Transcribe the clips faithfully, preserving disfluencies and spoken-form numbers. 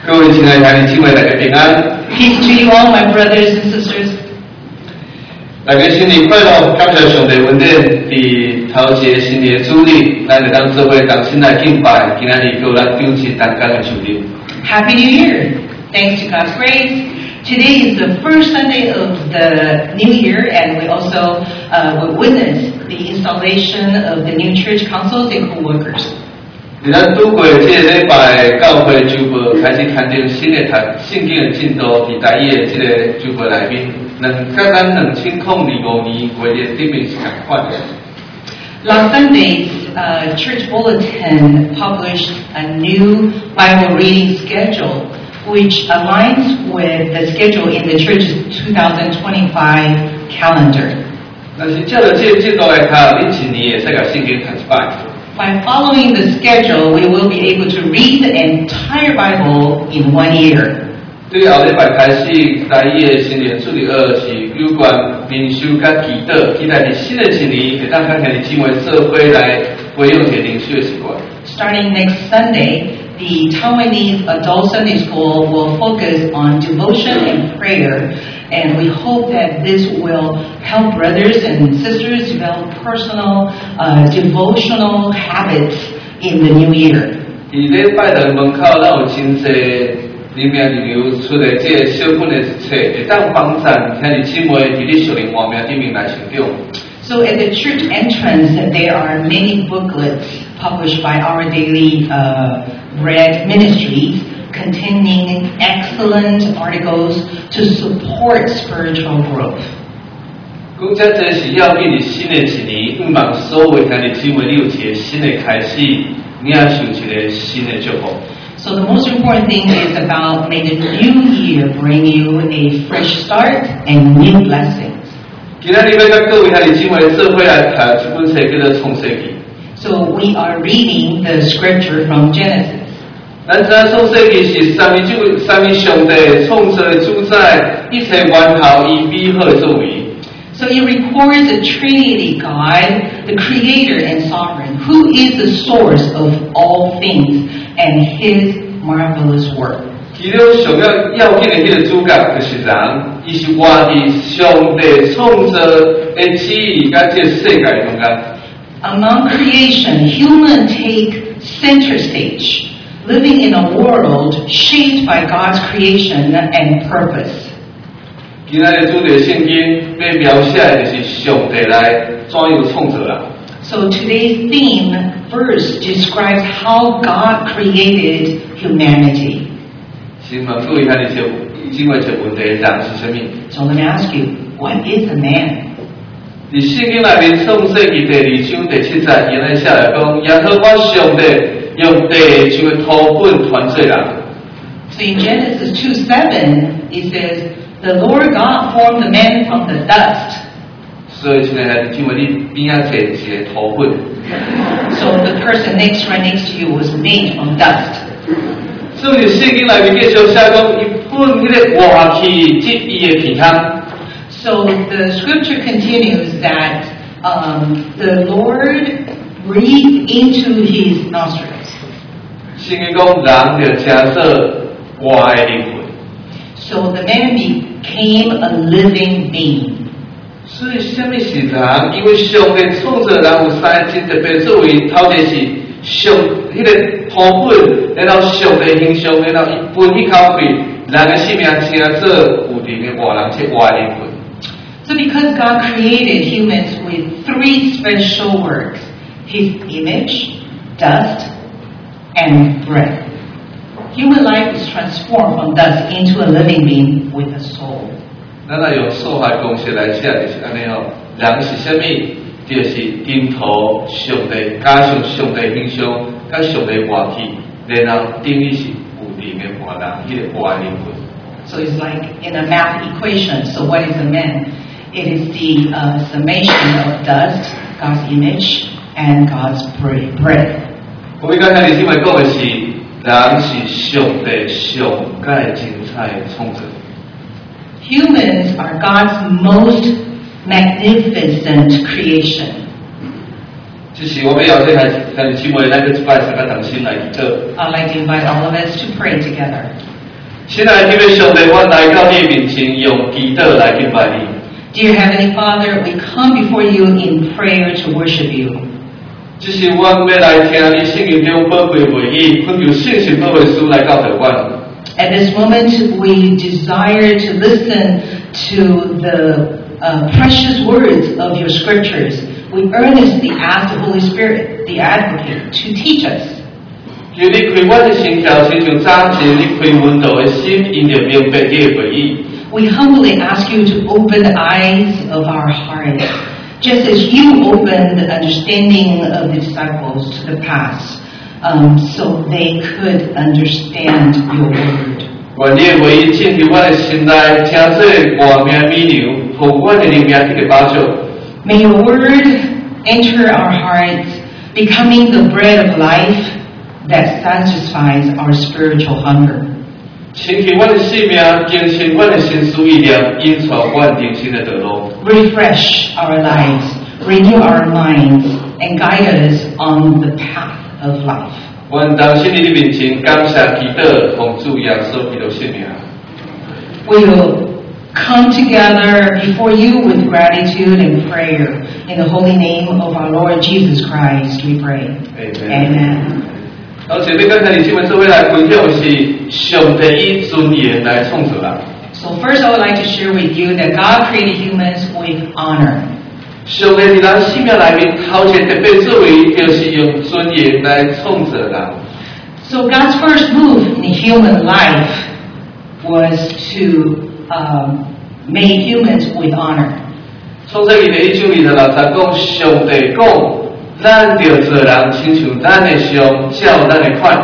各位亲爱的弟兄姊妹，大家平安。 Peace to you all, my brothers and sisters. 大家新年快乐！感谢上帝恩典，伫头一个新年的主日，咱就当做伙同心来敬拜，今仔日叫咱张起大家的受礼。 Happy New Year! Thanks to God's grace. Today is the first Sunday of the new year, and we also uh, will witness the installation of the new church councils and co-workers. 咱拄过这个礼拜，教会周报开始刊登新的读圣经的进度，伫台语的这个周报内面，两甲咱两千零二五年过的顶面是同款的。 Last Sunday's uh, church bulletin published a new Bible reading schedule, which aligns with the schedule in the church's twenty twenty-five calendar. 但是照着这个进度来看，恁一年会使甲圣经读一摆。 By following the schedule, we will be able to read the entire Bible in one year. 对后礼拜开始，台语的新年主日二是有关民修甲祈祷，期待伫新的一年会当甲兄弟姊妹做伙来培养一个灵修的习惯。 Starting next Sunday, the Taiwanese Adult Sunday School will focus on devotion and prayer, and we hope that this will help brothers and sisters develop personal uh, devotional habits in the new year. 伫礼拜堂门口，咱有真侪里面流出的这个小本的册，会当帮助兄弟姊妹伫咧属灵活命顶面来成长。 So at the church entrance, there are many booklets published by Our Daily uh, Bread Ministries containing excellent articles to support spiritual growth. 讲遮这是要紧伫新的一年，希望所有兄弟姊妹你有一个新的开始，领受一个新的祝福。 So the most important thing is about may the new year bring you a fresh start and new blessings. 今仔日要甲各位兄弟姊妹做伙来读一本册，叫做《创世纪》。 So we are reading the scripture from Genesis. 咱知影创世纪是三位主、三位上帝创造的主宰，一切源头以美好的作为。 So it records the Trinity God, the Creator and Sovereign, who is the source of all things, and His marvelous work. 其中上要要紧的迄个主角就是人，伊是活伫上帝创造的旨意甲这世界中间。 Among creation, humans take center stage, living in a world shaped by God's creation and purpose. 今仔日主题圣经要描写的就是上帝来怎样创造人。 So today's theme verse describes how God created humanity. 先问各位兄弟姊妹一个问题：人是啥物？ So let me ask you, what is a man? 伫圣经内面创世纪第二章第七节，原来写来讲，耶和华上帝用地上的土本传做人。 So in Genesis two seven, it says, the Lord God formed the man from the dust. 所以现在兄弟姊妹，你边仔摕一个土本。 So the person next right next to you was made from dust. 所以圣经内面继续写讲，伊本迄个活气即伊的鼻腔。 So the scripture continues that um, the Lord breathed into his nostrils. 圣经讲人就成做活的灵魂。 So the man became a living being. 所以什么是人？因为上帝创造人有三个真特别作为，头一是上迄个土本，然后上帝形象，然后伊分迄口气，人的性命成做有灵的活人，即活的灵魂。 So because God created humans with three special works, His image, dust, and breath, human life is transformed from dust into a living being with a soul. 咱来用数学公式来写，就是安尼哦。人是啥物？就是金头上帝加上上帝形象，加上帝活气，然后等于是有灵的活人，迄、那个活的灵魂。 So it's like in a math equation. So what is a man? It is the uh, summation of dust, God's image, and God's breath. 我甲兄弟姊妹讲的是，人是上帝上界精彩的创造。 Humans are God's most magnificent creation. 就是我们要这兄弟姊妹，咱个一摆三个同心来祈祷。 I'd like to invite all of us to pray together. 亲爱的天父上帝，我来到你面前，用祈祷来敬拜你。 Dear Heavenly Father, we come before you in prayer to worship you. 这是我要来听你圣经中宝贵话语，恳求圣神保惠师来教导我。 At this moment, we desire to listen to the uh, precious words of your scriptures. We earnestly ask the Holy Spirit, the Advocate, to teach us. 求你开我的心窍，亲像早前你开温度的心，因着明白你的话语。 We humbly ask you to open the eyes of our hearts, just as you opened the understanding of the disciples to the past, um, so they could understand your word. 愿你的话语进入我的心内，听说外面美牛，互我的灵命去个帮助。 May your word enter our hearts, becoming the bread of life that satisfies our spiritual hunger. 清洁我的生命，更新我的心思意念，引出我人生的道路。 Refresh our lives, renew our minds, and guide us on the path of life. 愿当心你的面前感谢祈祷，奉主耶稣基督圣名。 We will come together before you with gratitude and prayer. In the holy name of our Lord Jesus Christ, we pray. Amen. Amen. 而且你刚才你新闻社会来分享的是上帝以尊严来创造人。 So first I would like to share with you that God created humans with honor. 上帝在人生命里面头一特别作为，就是用尊严来创造人。 So God's first move in human life was to um, make humans with honor. 创造记第一章二十六节讲，上帝讲。咱着做人，亲像咱的相，照咱的款。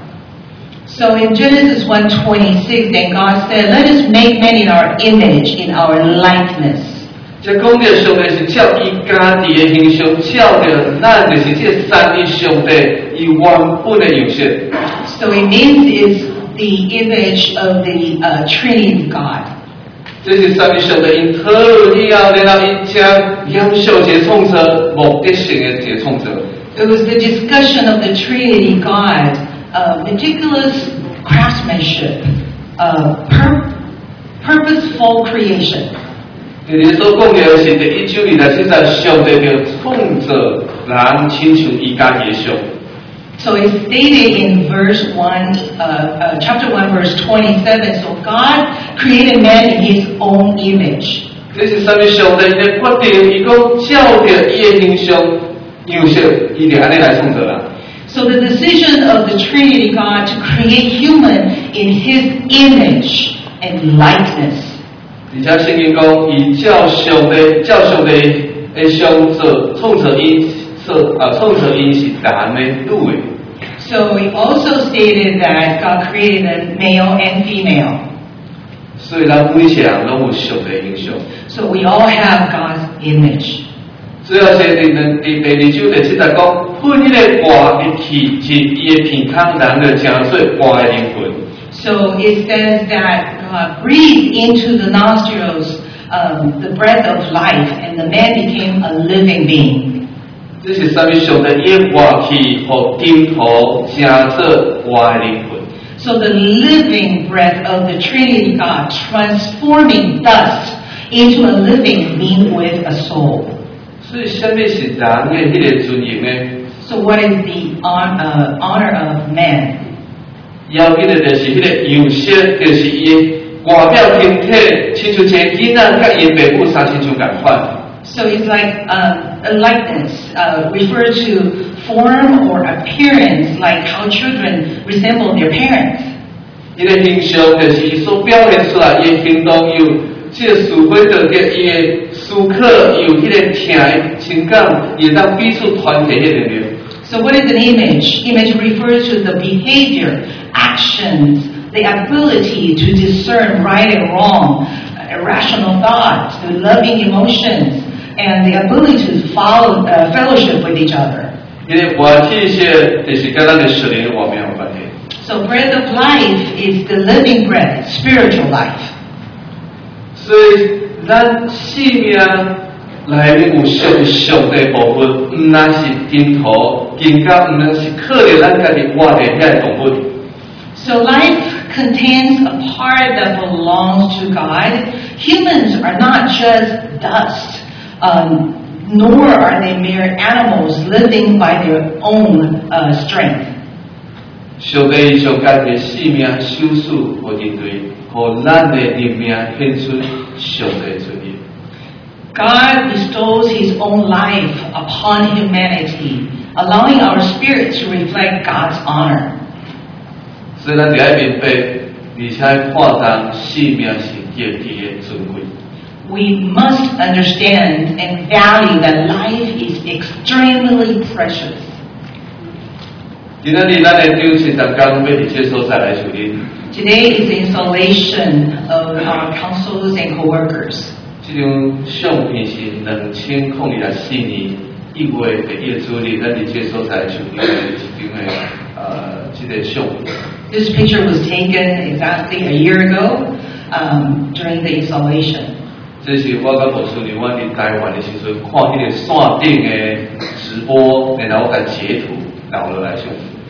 So in Genesis one twenty-six, then God said, "Let us make man in our image, in our likeness." 这讲着上帝是照伊家己的形象，照着咱就是这三位上帝伊原本的样式。 So it means it's the image of the uh, Trinity God. 这是三位上帝因讨论以后，然后伊将优秀一创造、目的性的一创造。 It was the discussion of the Trinity God, uh, meticulous craftsmanship, uh, pur- purposeful creation. 这里所讲的是第一章二十七节，上帝就创造人，亲像伊家己的像。 So it's stated in verse one, uh, uh, chapter one, verse twenty-seven. So God created man in His own image. 这是三位上帝的决定，伊讲照着伊的形象、样式，伊就安尼来创造人。 So the decision of the Trinity God to create human in His image and likeness. 而且圣经讲，伊照上帝、照上帝的相做创造伊，做啊创造伊是男的、女的。 So we also stated that God created them male and female. 所以咱每一个人拢有上帝形象。 So we all have God's image. 最后是第第第二章第七节讲，喷迄个活的气是伊的鼻孔，人的正水活的灵魂。 So it says that God breathed into the nostrils um, the breath of life, and the man became a living being. 这是三位上帝伊的活气和金土成做活的灵魂。 So the living breath of the Trinity God transforming dust into a living being with a soul. 所以，什么是人的迄个尊严呢？ So what is the on, uh, honor of man? 要紧的就是迄个样式，就是伊的外表形体，亲像一个囡仔甲伊爸母相亲像共款。 So it's like uh, a likeness, uh, referred to form or appearance, like how children resemble their parents. 伊个形象就是伊所表现出来，伊的行动有这个思维着个伊的思考，有迄个听的情感，也当彼此团结迄个能力。 So what is an image? Image refers to the behavior, actions, the ability to discern right and wrong, irrational thoughts, the loving emotions, and the ability to follow, uh, fellowship with each other. 因为活气些就是跟咱的属灵的画面有关系。 So breath of life is the living breath, spiritual life. 所以咱生命内面有上上帝部分，毋那是金土，更加毋那是靠着咱家己活的遐动物。 So life contains a part that belongs to God. Humans are not just dust, um, nor are they mere animals living by their own uh, strength. 上帝将家己性命收束互人类，互咱的人命献出上帝出现。 God bestows His own life upon humanity, allowing our spirit to reflect God's honor. 所以咱就要明白，而且看重性命是极其的尊贵。 We must understand and value that life is extremely precious. 今仔日咱的长期当中要伫这所在来处理。 Today is the installation of our councils and co-workers. 这张相片是两千零二十四年一月第一主日，咱伫这所在处理的一张的呃，这个相片。 This picture was taken exactly a year ago um, during the installation. 这是我甲无处理，我伫台湾的时阵看迄个线顶的直播，然后我甲截图留落来相。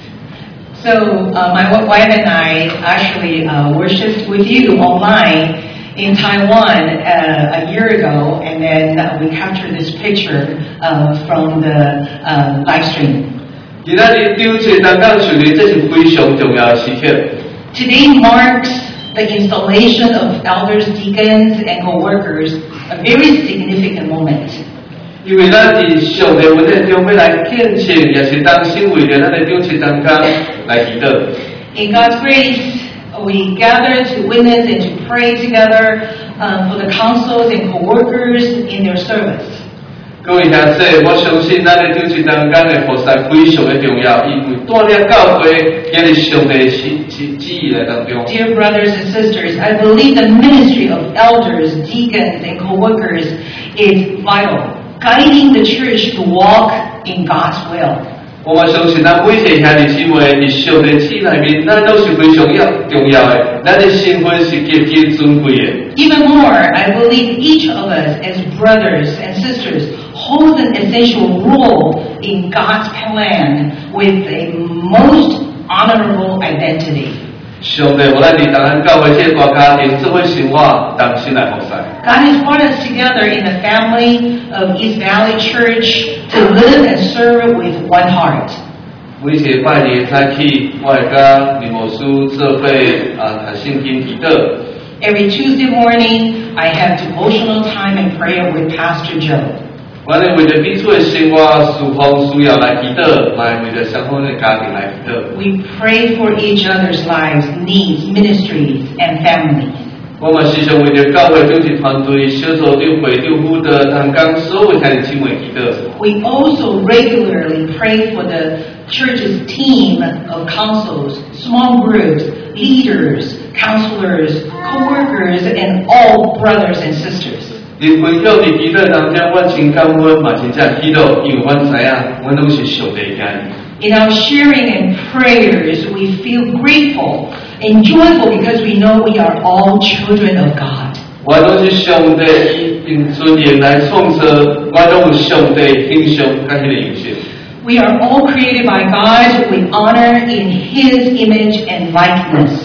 So uh, my wife and I actually uh, worshipped with you online in Taiwan uh, a year ago, and then uh, we captured this picture uh, from the uh, live stream. 今仔日长期当中处理，这是非常重要的时刻。 Today marks the installation of elders, deacons, and co-workers, a very significant moment. 因为咱伫上帝文的中要来见证，也是当心为着咱的长期当中来祈祷。 In God's grace, we gather to witness and to pray together um, for the councils and co-workers in their service. 各位兄弟，我相信咱的长期当中的菩萨非常的重要，因为带领教会也是上帝的旨旨意来当中。 Dear brothers and sisters, I believe the ministry of elders, deacons, and co-workers is vital, guiding the church to walk in God's will. 我们相信咱每一个兄弟姊妹伫上帝旨内面，咱都是非常要重要的，咱的身份是极其尊贵的。 Even more, I believe each of us as brothers and sisters holds an essential role in God's plan with a most honorable identity. 上帝互咱伫台湾教会这个大家庭做伙生活，同心来服侍。 God has brought us together in the family of East Valley Church to live and serve with one heart. 每一个拜日早起，我会甲林牧师做伙啊读圣经祈祷。 Every Tuesday morning, I have devotional time and prayer with Pastor Joe. 我哋为着彼此的生活、事奉需要来祈祷，来为着相关的家庭来祈祷。 We pray for each other's lives, needs, ministries, and families. 我们时常为着教会组织团队、小组长、会长、辅导、同工所有兄弟姊妹祈祷。 We also regularly pray for the church's team of councils, small groups, leaders, counselors, co-workers, and all brothers and sisters. 伫分享伫祈祷当中，我真感恩，嘛真正祈祷，因为我知影，我拢是上帝的儿女。 In our sharing and prayers, we feel grateful and joyful because we know we are all children of God. 我拢是上帝以用尊严来创造，我拢有上帝形象甲迄个形象。 We are all created by God with honor in His image and likeness.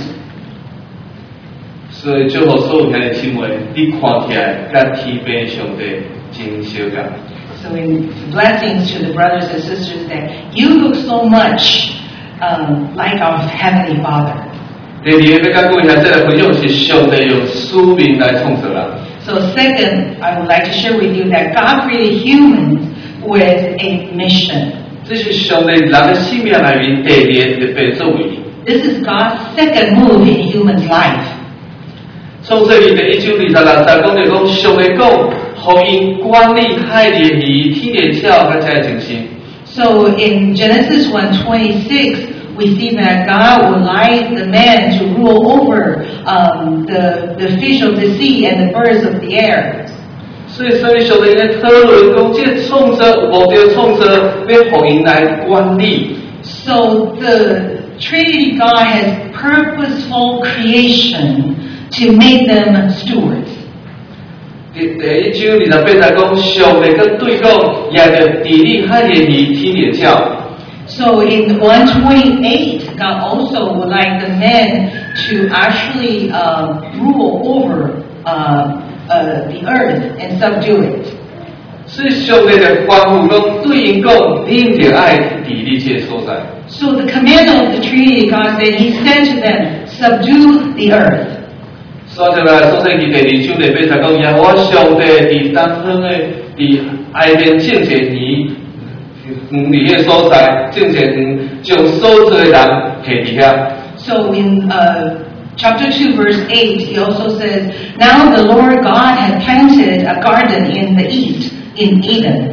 所以祝福所有兄弟姊妹，你看起来甲天边上帝真相共。 So in blessings to the brothers and sisters that you look so much um, like our Heavenly Father. 第二个要甲各位兄弟来分享是上帝用使命来创造人。 So second, I would like to share with you that God created humans with a mission. 这是上帝人的生命内面第二特别作为。 This is God's second move in humans' life. 创世记第一章二十六节讲着讲，上帝讲，互因管理海里的鱼、天里的鸟，甲这精神。 So in Genesis one twenty-six, we see that God would like the man to rule over um, the, the fish of the sea and the birds of the air. 所以，所以上帝在讨论讲，这创造有目的创造，要互因来管理。 So the Trinity God has purposeful creation to make them stewards. 第第一章二十八节讲，上帝跟对讲，也着地理海里的鱼、天里的鸟。 So in one twenty-eight, God also would like the men to actually uh, rule over uh, uh, the earth and subdue it. 所以上帝就吩咐讲，对因讲，恁就爱治理这个所在。 So the command of the Trinity God said, He said to them, subdue the earth. 所以来所以第二章第八节讲，耶和华上帝伫东方的伫埃边种一年，远伫迄个所在种一园，将所做的人下伫遐。 So in uh, chapter two, verse eight, he also says, now the Lord God had planted a garden in the east, in Eden.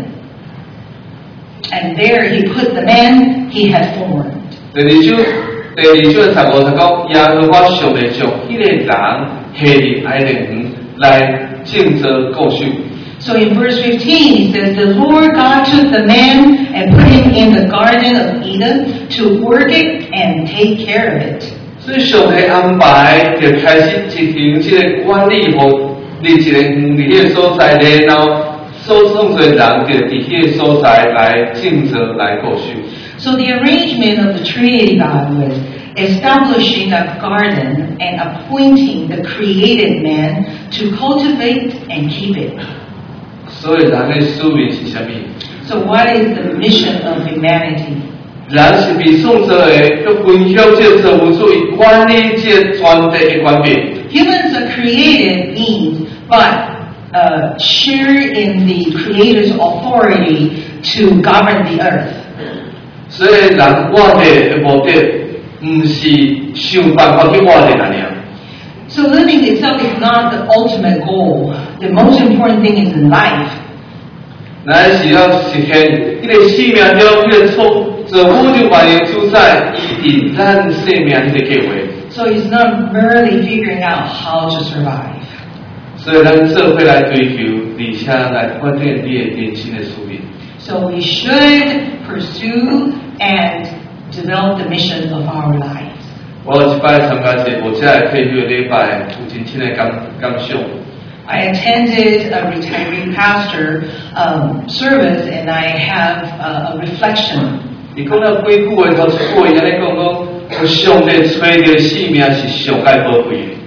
And there he put the man he had formed. 第二章第二章十五就讲，耶和华上帝将迄个人下伫埃甸园来种植果树。 So in verse fifteen, he says, the Lord God took the man and put him in the garden of Eden to work it and take care of it. 所以上帝安排就开始执行这个管理和立一个园伫迄个所在，然后所创造的人就伫迄个所在来种植来果树。 So the arrangement of the Trinity God was establishing a garden and appointing the created man to cultivate and keep it. 所以人的使命是啥物？ So what is the mission of humanity? 人是被创造的，要分享这造物主以管理这全地的权柄。 Humans are created beings, but uh, share in the Creator's authority to govern the earth. 所以人活的的目的，唔是想办法去活的那样。 So living itself is not the ultimate goal. The most important thing is in life. 乃是要实现迄个生命中迄个创造物主万有主宰伊定咱生命迄个计划。 So it's not merely figuring out how to survive. 所以咱社会来追求，而且来发展你的人生的使命。 So we should pursue and develop the mission of our lives. 我有一摆参加一个无遮的退休的礼拜，有真深的感感想。 I attended a retiree pastor um, service, and I have a, a reflection. 伊讲到几句话，头一句话安尼讲讲，上帝找着生命是上界宝贵的。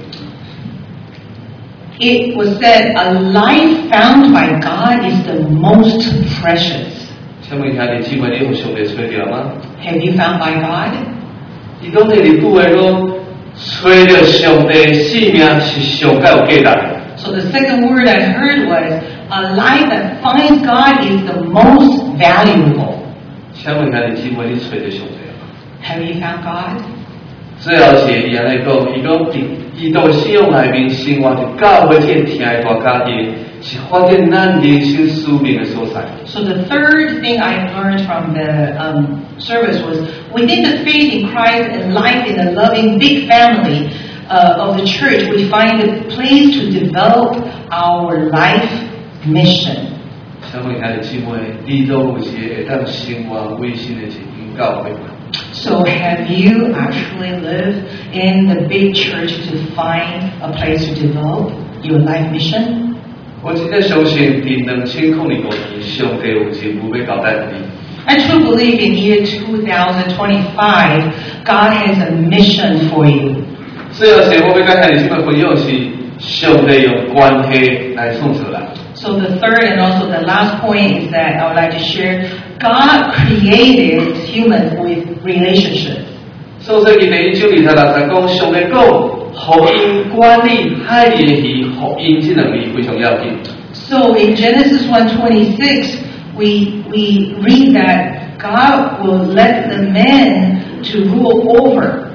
It was said, a life found by God is the most precious. 请问兄弟姊妹，你有上帝找着吗？ Have you found by God? 伊讲第二句话讲，找着上帝生命是上界有价值的。 So the second word I heard was, a life that finds God is the most valuable. 请问兄弟姊妹，你找着上帝吗？ Have you found God? 最后是伊安尼讲，伊讲伫伊当信仰内面生活伫教会这听的大家庭，是发展咱人生使命的所在。 So the third thing I learned from the um, service was, within the faith in Christ and life in a loving big family uh, of the church, we find a place to develop our life mission. 请问兄弟姊妹，你都有些会当生活卫生的一间教会吗？ So have you actually lived in the big church to find a place to develop your life mission? 我真正相信，伫两千零二五年，上帝有任务要交代你。 I truly believe in year two thousand twenty-five, God has a mission for you. 最后是我要甲兄弟姊妹分享是，上帝用关系来创造人。 So the third and also the last point is that I would like to share, God created humans with relationships. 所以第一章二十六节讲，上帝讲，福音管理海里的鱼，福音这两字非常要紧。 So in Genesis one twenty-six, we we read that God will let the men to rule over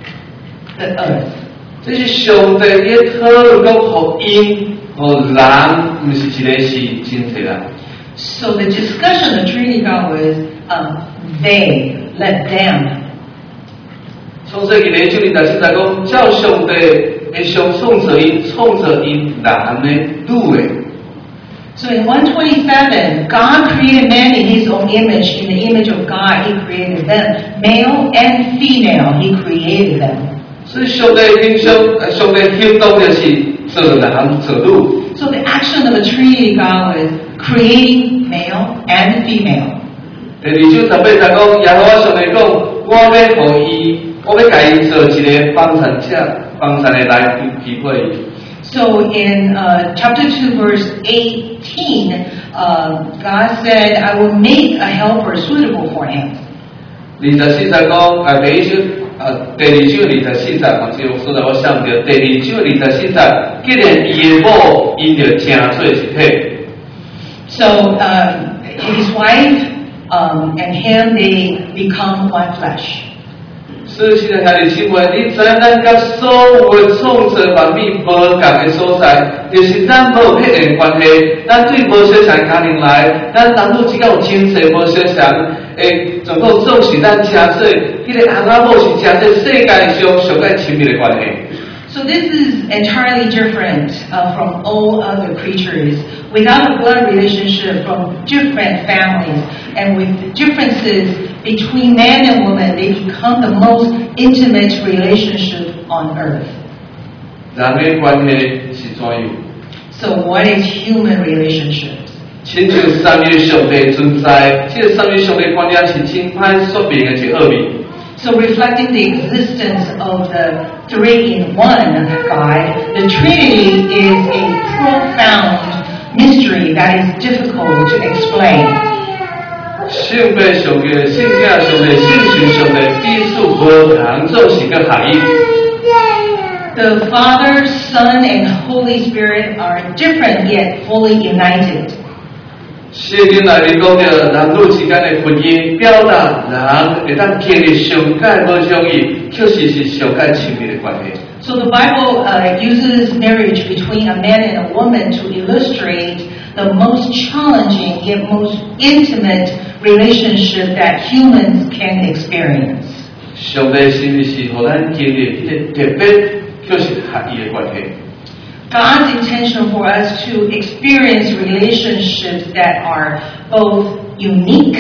the earth. 这是上帝在讨论讲福音和人，不是一个是真侪人。 So the discussion of Trinity God was um, they, let them. 创世纪第一章二十七节讲，照上帝会上创造因，创造因男的、女的。 So in one twenty-seven, God created man in His own image. In the image of God, He created them. Male and female, He created them. 所以上帝形象，上帝行动就是做男做女。 So the action of the Trinity God was creating male and female. 第二章十八节讲，耶和华上帝讲，我要互伊我要甲伊做一个帮衬者，帮衬的来匹配伊。 So in uh, chapter two, verse eighteen, uh, God said, I will make a helper suitable for him. 二十四节講，啊第一章，啊第二章二十四節，或者我所在我想到第二章二十四節，既然伊的某因着成做一體。 So uh, his wife um, and him, they become one flesh. 所以現在兄弟姊妹，你知咱甲所有的創造方面無共的所在，就是咱無血緣關係，咱對無相像家庭來，咱男女之間有親切無相像。誒，總共總是咱真做，迄個翁仔某是真做世界上上較親密的關係。 So this is entirely different uh, from all other creatures. Without a blood relationship from different families and with differences between man and woman, they become the most intimate relationship on earth. 人的關係是怎樣 So what is human relationships? 親像三位上帝存在，這個三位上帝觀念是真歹說明的一個奧秘。 So reflecting the existence of the three-in-one God, the Trinity is a profound mystery that is difficult to explain. 聖父上帝、聖子上帝、聖神上帝彼此無同，總是個合一。 The Father, Son, and Holy Spirit are different yet fully united. 聖經內面講到男女之間的婚姻，表達人會當建立上界無相異，確實是上界親密的關係。 So the Bible uh, uses marriage between a man and a woman to illustrate the most challenging yet most intimate relationship that humans can experience. 上帝是不是讓咱建立一個特別確實合一的關係？ God's intention for us to experience relationships that are both unique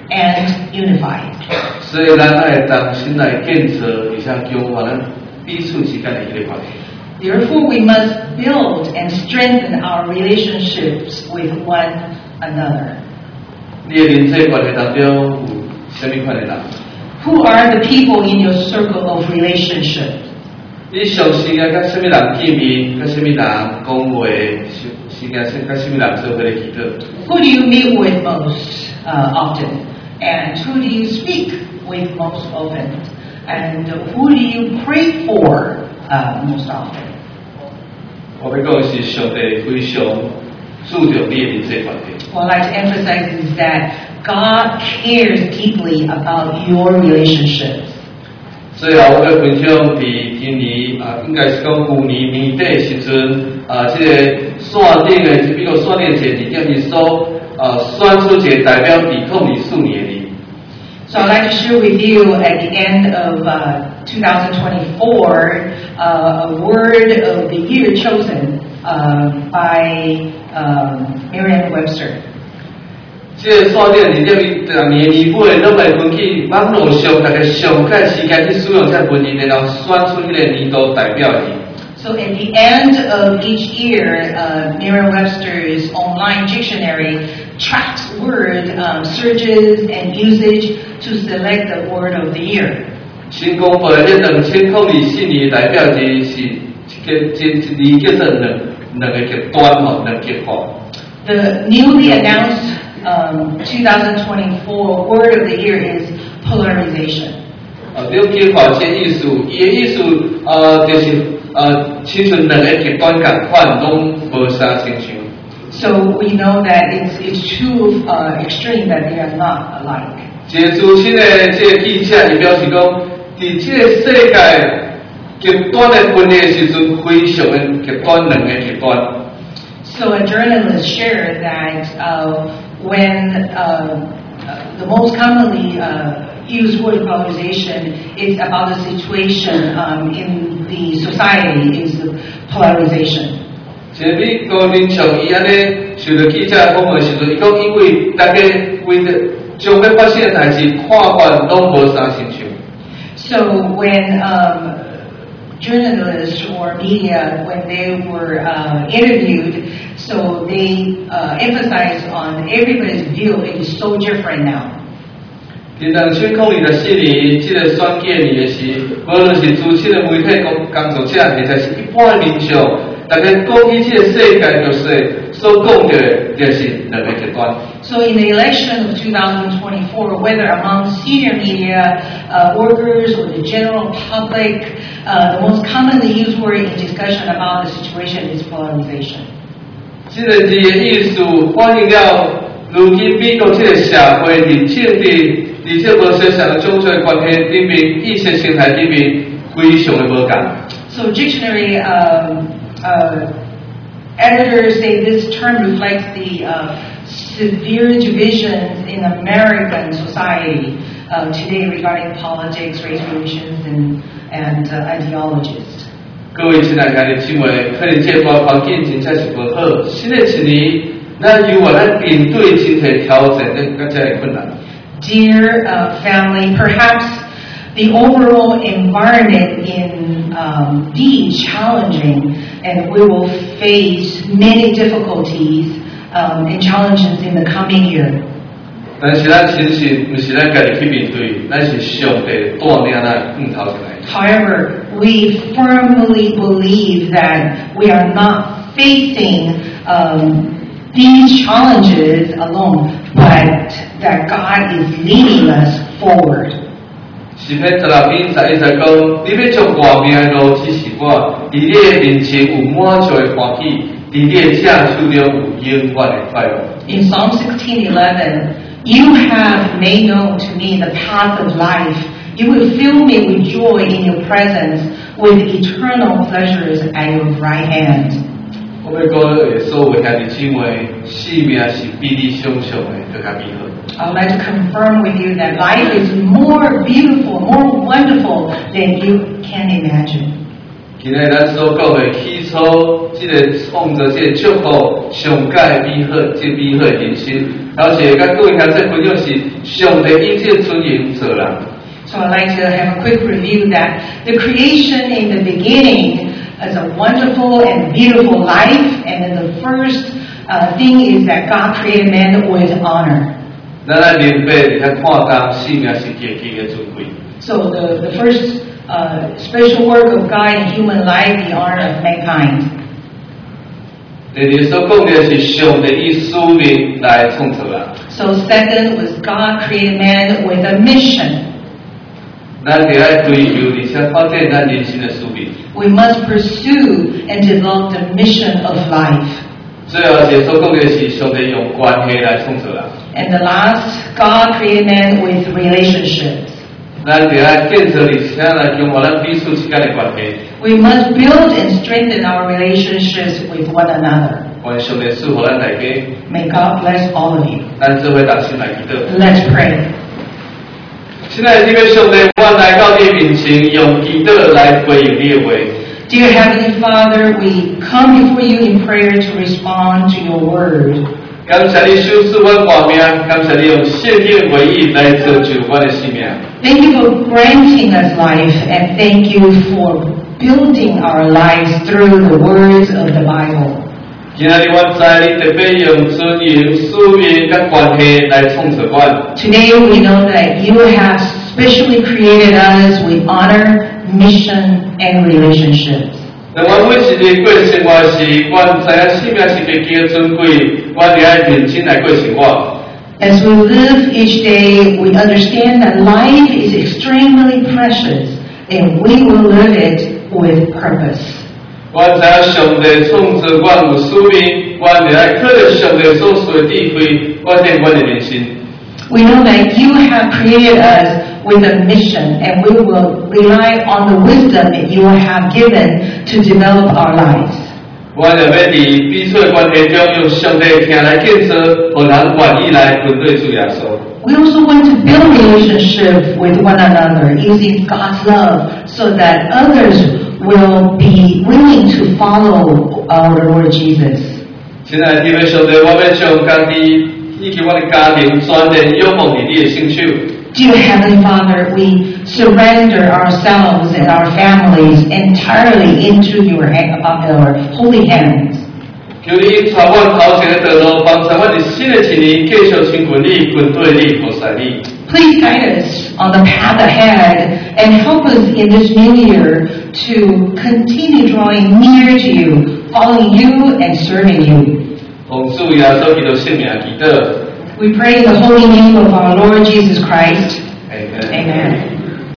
and unified. 所以咱愛當心來建設，而且強化咱彼此之間的一個關係。 Therefore, we must build and strengthen our relationships with one another. 你的人際關係當中有什麼款的人？ Who are the people in your circle of relationship? 你上時間跟什麼人見面，跟什麼人講話，時間跟什麼人做伙嚟祈禱。 Who do you meet with most uh, often? And who do you speak with most often? And who do you pray for uh, most often? 我要講的是上帝非常注重你的人際關係。 What I'd like to emphasize is that God cares deeply about your relationships. 最後我要分享伫今年啊，應該是講舊年年底時陣啊，即、這個線頂的，比如線頂一個地點是所啊選出一個代表二零二四年的。 So I'd like to share with you at the end of uh, twenty twenty-four uh, a word of the year chosen uh, by um, Merriam-Webster. 這個線頂是點？逐年年尾，咱會分去網絡上大家上屆時間去使用這文字，然後選出迄個年度代表的。 So at the end of each year, uh, Merriam-Webster's online dictionary tracks word um, searches and usage to select the word of the year. 新公布的這兩千零二四年代表字是一個一字叫做兩兩個極端吼，兩極化。 The newly announced um, twenty twenty-four word of the year is polarization. 啊，兩極化這意思，伊的意思呃就是呃，親像兩個極端共款，攏無啥親像。 So we know that it's it's too uh, extreme that they are not alike. 這個主親的這個記者，伊表示講，佇這個世界極端的分裂時陣，非常的極端，兩個極端。 So a journalist shared that uh, when uh, uh, the most commonly uh, used word polarization is about the situation um, in the society is polarization. 即係美國民眾伊安尼受到記者訪問時陣，伊講因為大家為着將要發生的代志看法攏無啥親像。 So when um, journalists or media, when they were uh, interviewed, so they uh, emphasized on everybody's view. It is so different now. 在两千零二十四年，这个选举年的时，无论是主持的媒体工工作者，或者是一般民众，大家讲起这个世界就是所讲的，就是两个极端。 So in the election of twenty twenty-four, whether among senior media uh, workers or the general public, uh, the most commonly used word in discussion about the situation is polarization. 这个字的意思反映了如今美国这个社会在政治。而且无相像种族关系里面、意识形态里面非常的无同。 So dictionary um, uh, editors say this term reflects the uh, severe divisions in American society uh, today regarding politics, race relations, and and uh, ideologies. 各位亲爱的姊妹，可能这波环境真正是不好。新的一年，咱由我咱面对真侪挑战，更加的困难。 Dear uh, family, perhaps the overall environment in um, being challenging, and we will face many difficulties um, and challenges in the coming year. 但是咱其实不是咱家己去面对，咱是上帝带领咱往头前来。 However, we firmly believe that we are not facing um, these challenges alone, but that God is leading us forward. 诗篇十六篇十一节讲，你要将外面的路指示我，在你的面前有满足的欢喜，在你的正手中有永远的快乐。 In Psalm sixteen eleven, you have made known to me the path of life. You will fill me with joy in your presence, with eternal pleasures at your right hand. 我要讲所有兄弟姊妹，生命是比你想象的更加美好。 I would like to confirm with you that life is more beautiful, more wonderful than you can imagine. 今日咱所讲的起初，这个创造这个祝福，上界美好，这美好的人生，而且甲各位兄弟分享是上帝一切尊严做人。 So I'd like to have a quick review that the creation in the beginning is a wonderful and beautiful life, and then the first uh, thing is that God created man with honor. 咱来明白，你看看到生命是极其的尊贵。 So the, the first uh, special work of God in human life, the honor of mankind. 你哋所讲的是上帝以使命来创造人。 So second was God created man with a mission. 咱哋爱追求，而且发展咱人生的使命。 We must pursue and develop the mission of life. 最后一个所讲的是上帝用关系来创造人。 And the last, God created man with relationships. 咱哋爱建设，而且来强化咱彼此之间的关系。 We must build and strengthen our relationships with one another. 愿上帝赐福咱大家。 May God bless all of you. 咱做伙同心来祈祷。 Let's pray. 亲爱的这位上帝，我来到你面前，用祈祷来回应你的话。 Dear Heavenly Father, we come before you in prayer to respond to your word. 感谢你修饰我外命，感谢你用圣经的回忆来造就我的生命。 Thank you for granting us life, and thank you for building our lives through the words of the Bible. 今日我知你特别用尊严、使命甲关系来创造我。 Today we know that you have specially created us with honor, mission, and relationships. 那我每一日过生活时，我知影生命是极其的尊贵，我哋爱认真来过生活。 As we live each day, we understand that life is extremely precious, and we will live it with purpose. 我知影上帝创造我有使命，我哋爱靠着上帝所赐的智慧，我定我的人生。 We know that you have created us with a mission, and we will rely on the wisdom that you have given to develop our lives. 我哋要在彼此的关系中，用上帝的听来建设，互人愿意来跟对主耶稣。 We also want to build relationship with one another using God's love so that others will be willing to follow our Lord Jesus. 亲爱的弟兄兄弟，我要将家己以及我的家庭全然仰望于你的圣手。 Dear Heavenly Father, we surrender ourselves and our families entirely into your, hand, uh, your holy hands. 求你带我头前的道路，帮助我伫新的一年继续亲近你、跟对你、服侍你。 Please guide us on the path ahead and help us in this new year to continue drawing near to you, following you and serving you. 奉主耶稣基督圣名祈祷。 We pray in the holy name of our Lord Jesus Christ. Amen. Amen.